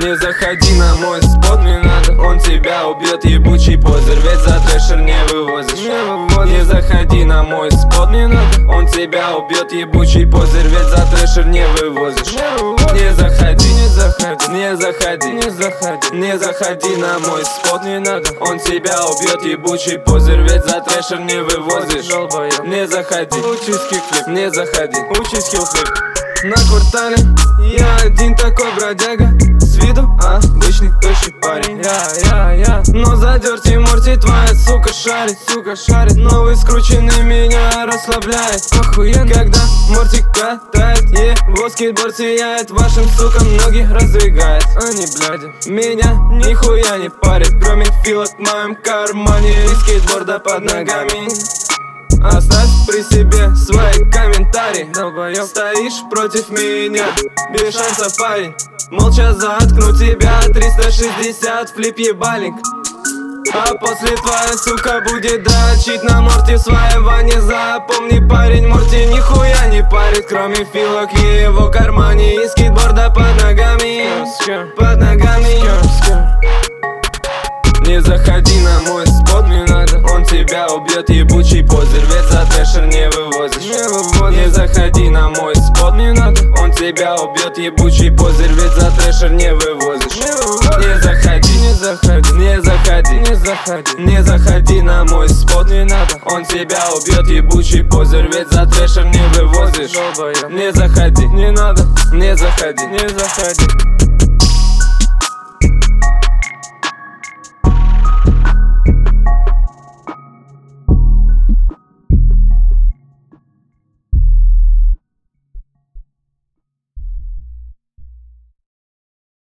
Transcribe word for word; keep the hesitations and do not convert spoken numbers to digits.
Не заходи на мой спот, не надо, он тебя убьет, ебучий позер, ведь за трэшер не вывозишь. Не заходи на мой спот, не надо, он тебя убьет, ебучий позер, ведь за трэшер не вывозишь. Не заходи, не заходи, не заходи, не заходи, не заходи на мой спот, не надо, он тебя убьет, ебучий позер, ведь за трэшер не вывозишь. Не заходи, учись кикфлип, не заходи, учись хилфлип. На квартале я один такой бродяга, с виду обычный тощий парень. Я, я, я. Но за Dirty Morty твоя сука шарит, сука шарит. Новый скрученный меня расслабляет. Охуенно, когда Морти катает его скейтборд сияет, вашим сукам ноги раздвигает. Они, бляди, меня нихуя не парит, кроме филок в моем кармане и скейтборда под ногами. Оставь при себе свои комментарии, долбоёб. Стоишь против меня, без шансов, парень. Молча заткну тебя, триста шестьдесят, флип ебальник. А после твоя сука будет дрочить на Морти в своей ванне. Запомни, парень, Морти нихуя не парит, кроме филок в его кармане и скейтборда под ногами. Под ногами. Не заходи на мой спот, не надо, он тебя убьет, ебучий позер, ведь за трэшер не вывозишь. Не заходи на мой спот, не надо, он тебя убьет, ебучий позер, ведь за трэшер не вывозишь. Не заходи, не заходи, не заходи, не заходи, не заходи на мой спот, не надо, он тебя убьет, ебучий позер, ведь за трэшер не вывозишь. Не заходи, не надо, не заходи, не заходи.